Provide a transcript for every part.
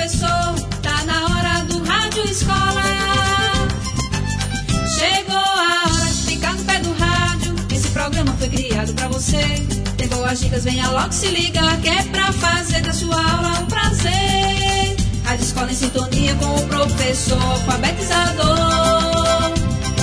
professor, tá na hora do Rádio Escola. Chegou a hora de ficar no pé do rádio. Esse programa foi criado pra você. Tem boas dicas, venha logo se ligar, que é pra fazer da sua aula um prazer. Rádio Escola em sintonia com o professor alfabetizador.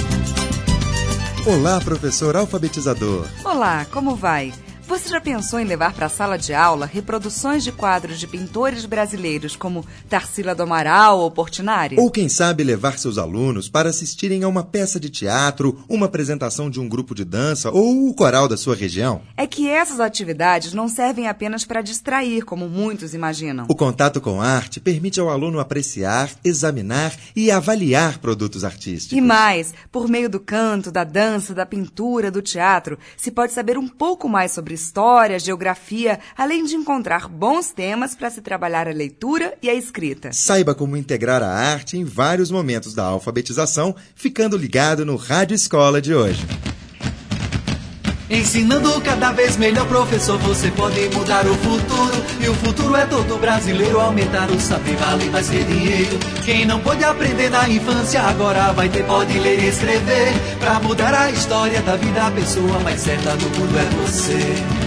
Olá, professor alfabetizador. Olá, como vai? Você já pensou em levar para a sala de aula reproduções de quadros de pintores brasileiros como Tarsila do Amaral ou Portinari? Ou quem sabe levar seus alunos para assistirem a uma peça de teatro, uma apresentação de um grupo de dança ou o coral da sua região? É que essas atividades não servem apenas para distrair, como muitos imaginam. O contato com a arte permite ao aluno apreciar, examinar e avaliar produtos artísticos. E mais, por meio do canto, da dança, da pintura, do teatro, se pode saber um pouco mais sobre história, geografia, além de encontrar bons temas para se trabalhar a leitura e a escrita. Saiba como integrar a arte em vários momentos da alfabetização, ficando ligado no Rádio Escola de hoje. Ensinando cada vez melhor, professor, você pode mudar o futuro. E o futuro é todo brasileiro, aumentar o saber, valer vai ser dinheiro. Quem não pôde aprender na infância, agora vai ter, pode ler e escrever. Pra mudar a história da vida, a pessoa mais certa do mundo é você.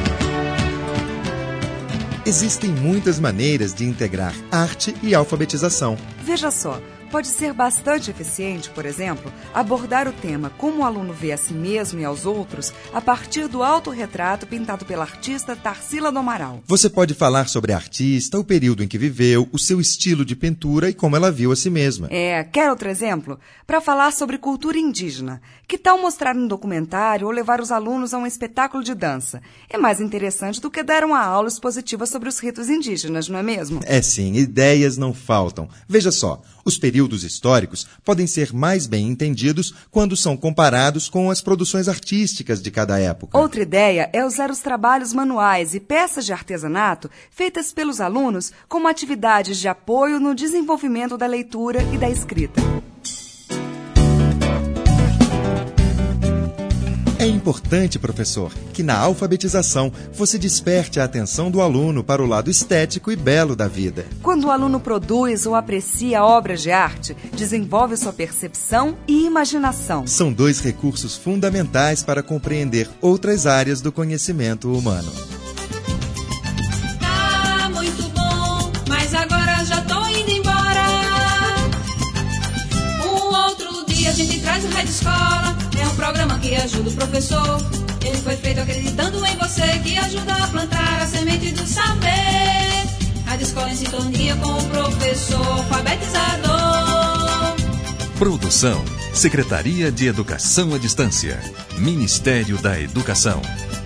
Existem muitas maneiras de integrar arte e alfabetização. Veja só. Pode ser bastante eficiente, por exemplo, abordar o tema como o aluno vê a si mesmo e aos outros a partir do autorretrato pintado pela artista Tarsila do Amaral. Você pode falar sobre a artista, o período em que viveu, o seu estilo de pintura e como ela viu a si mesma. Quer outro exemplo? Para falar sobre cultura indígena. Que tal mostrar um documentário ou levar os alunos a um espetáculo de dança? É mais interessante do que dar uma aula expositiva sobre os ritos indígenas, não é mesmo? É sim, ideias não faltam. Veja só, os períodos históricos podem ser mais bem entendidos quando são comparados com as produções artísticas de cada época. Outra ideia é usar os trabalhos manuais e peças de artesanato feitas pelos alunos como atividades de apoio no desenvolvimento da leitura e da escrita. É importante, professor, que na alfabetização você desperte a atenção do aluno para o lado estético e belo da vida. Quando o aluno produz ou aprecia obras de arte, desenvolve sua percepção e imaginação. São dois recursos fundamentais para compreender outras áreas do conhecimento humano. Tá muito bom, mas agora já tô indo embora. Um outro dia a gente traz o Rádio Escola. É um programa que ajuda o professor. Ele foi feito acreditando em você, que ajuda a plantar a semente do saber. Rádio Escola em sintonia com o professor alfabetizador. Produção: Secretaria de Educação à Distância, Ministério da Educação.